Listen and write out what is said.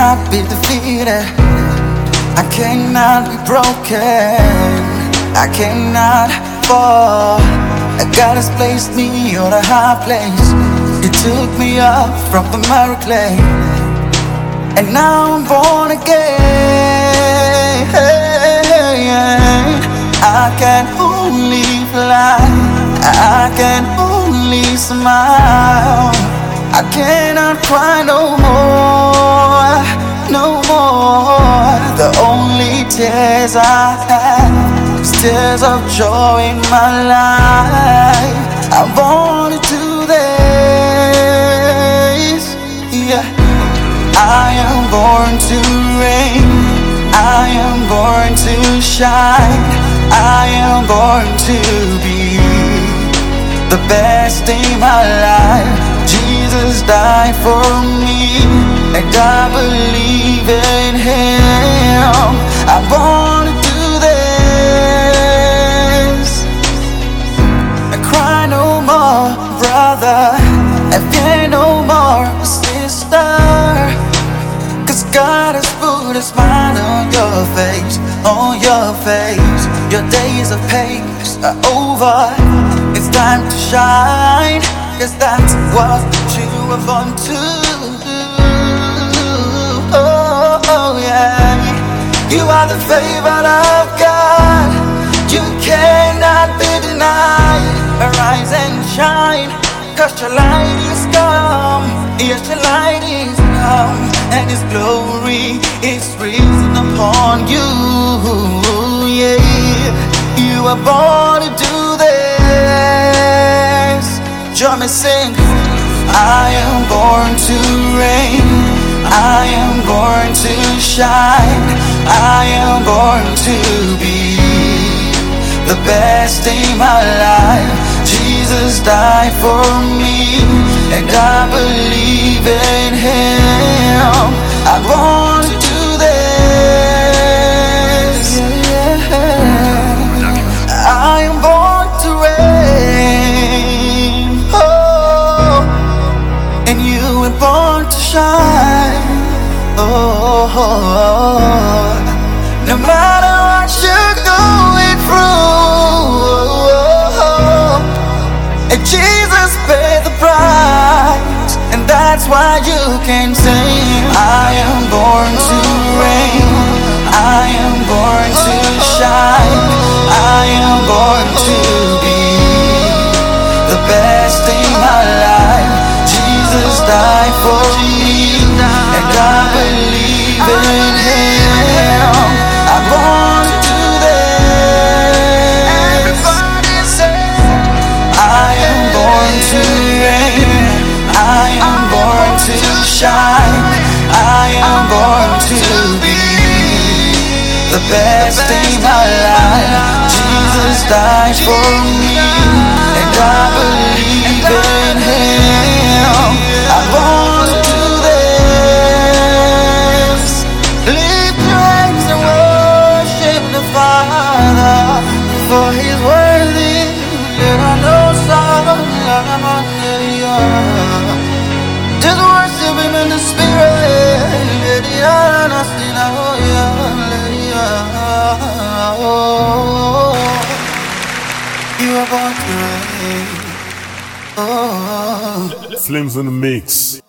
cannot be defeated. I cannot be broken. I cannot fall. God has placed me on a high place. He took me up from the miry clay, and now I'm born again. I can only fly, I can only smile. I cannot cry no more, no more. The only tears I have is tears of joy in my life. I'm born to do this, yeah. I am born to reign, I am born to shine, I am born to be the best in my life. Jesus died for me, and I believe in Him. I'm born to do this. I cry no more, brother. I fear no more, sister. 'Cause God has put a smile on your face, on your face. Your days of pain are over. It's time to shine, 'cause that's what you were born to do. Oh yeah, you are the favorite of God. You cannot be denied. Arise and shine, 'cause your light is come. Yes, your light is come, and His glory is risen upon you. Yeah, you are born to do this. Join me, sing. I am born to reign, I am born to shine, I am born to be the best in my life. Jesus died for me, and I believe in Him. I'm born to do this. I am born to reign, oh, and you were born to shine. Oh, no matter what you're going through, and Jesus paid the price, and that's why you can sing. I am born to reign, I am born to shine, I am born to be the best in my life. Jesus died for me, and I believe in Him. I'm born to do this. I am born to reign, I am born to shine, I am born to be the best in my life. Jesus died for me, and I believe in Him. I'm born to do this. Lift your hands and worship the Father, for He's worthy. And I know just worship Him in the Spirit. You are born to reign. Oh. Slims in the mix.